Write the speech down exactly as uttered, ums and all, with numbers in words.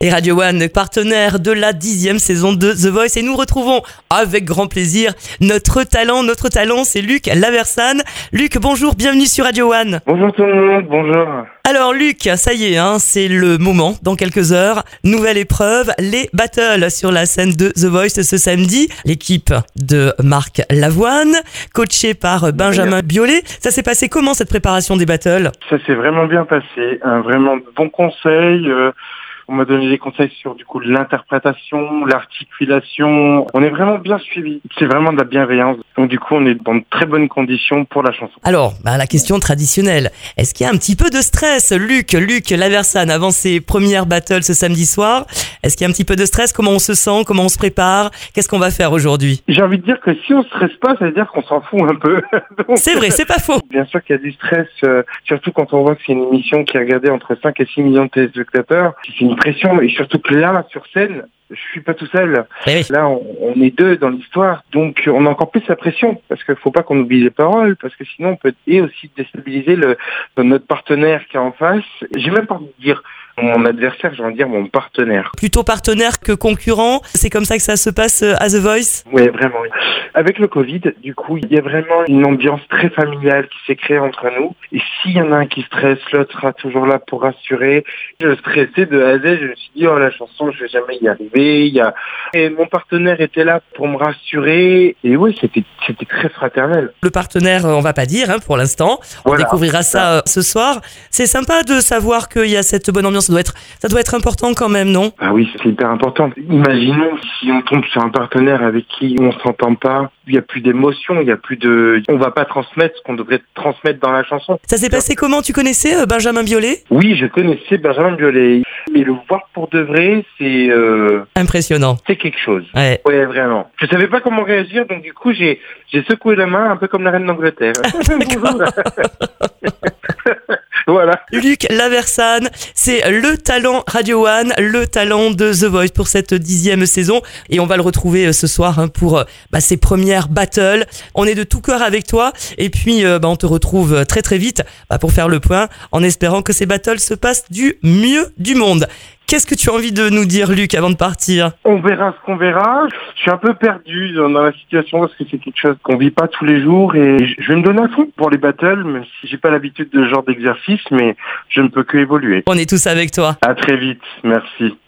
Et Radio One, partenaire de la dixième saison de The Voice. Et nous retrouvons avec grand plaisir notre talent. Notre talent, c'est Luc Laversane. Luc, bonjour, bienvenue sur Radio One. Bonjour tout le monde, bonjour. Alors Luc, ça y est, hein, c'est le moment, dans quelques heures. Nouvelle épreuve, les battles sur la scène de The Voice ce samedi. L'équipe de Marc Lavoine, coachée par Benjamin Biolay. Ça s'est passé comment cette préparation des battles ? Ça s'est vraiment bien passé, un vraiment bon conseil. Euh, on m'a donné des conseils sur du coup l'interprétation, l'articulation. On est vraiment bien suivis. C'est vraiment de la bienveillance. Donc du coup, on est dans de très bonnes conditions pour la chanson. Alors, bah, la question traditionnelle. Est-ce qu'il y a un petit peu de stress, Luc, Luc Laversane, avant ses premières battles ce samedi soir ? Est-ce qu'il y a un petit peu de stress ? Comment on se sent ? Comment on se prépare ? Qu'est-ce qu'on va faire aujourd'hui ? J'ai envie de dire que si on se stresse pas, ça veut dire qu'on s'en fout un peu. Donc, c'est vrai, c'est pas faux. Bien sûr qu'il y a du stress, euh, surtout quand on voit que c'est une émission qui est regardée entre cinq et six millions de téléspectateurs. C'est une pression, et surtout que là, sur scène, je suis pas tout seul. Oui, oui. Là, on, on est deux dans l'histoire, donc on a encore plus la pression, parce qu'il faut pas qu'on oublie les paroles, parce que sinon on peut et aussi déstabiliser le, notre partenaire qui est en face. J'ai même pas envie de dire mon adversaire, j'ai envie de dire mon partenaire. Plutôt partenaire que concurrent, c'est comme ça que ça se passe à The Voice ? Oui, vraiment. Oui. Avec le Covid, du coup, il y a vraiment une ambiance très familiale qui s'est créée entre nous. Et s'il y en a un qui stresse, l'autre sera toujours là pour rassurer. Je stressais de A à Z, je me suis dit, oh, la chanson, je vais jamais y arriver. Il y a... Et mon partenaire était là pour me rassurer. Et oui, c'était, c'était très fraternel. Le partenaire, on va pas dire hein, pour l'instant. On voilà. découvrira ça euh, ce soir. C'est sympa de savoir qu'il y a cette bonne ambiance. Ça doit être, ça doit être important quand même, non ? Ah oui, c'est hyper important. Imaginons si on tombe sur un partenaire avec qui on s'entend pas, il n'y a plus d'émotion, il y a plus de, on va pas transmettre ce qu'on devrait transmettre dans la chanson. Ça s'est passé comment ? Tu connaissais euh, Benjamin Biolay ? Oui, je connaissais Benjamin Biolay. Mais le voir pour de vrai, c'est euh, impressionnant. C'est quelque chose. Ouais. Ouais, vraiment. Je savais pas comment réagir, donc du coup, j'ai j'ai secoué la main un peu comme la reine d'Angleterre. Voilà. Luc Laversane, c'est le talent Radio One, le talent de The Voice pour cette dixième saison. Et on va le retrouver ce soir hein, pour bah, ses premières battles. On est de tout cœur avec toi. Et puis, euh, bah, on te retrouve très très vite bah, pour faire le point, en espérant que ces battles se passent du mieux du monde. Qu'est-ce que tu as envie de nous dire, Luc, avant de partir ? On verra ce qu'on verra. Je suis un peu perdu dans la situation parce que c'est quelque chose qu'on vit pas tous les jours et je vais me donner à fond pour les battles, même si j'ai pas l'habitude de ce genre d'exercice, mais je ne peux que évoluer. On est tous avec toi. À très vite. Merci.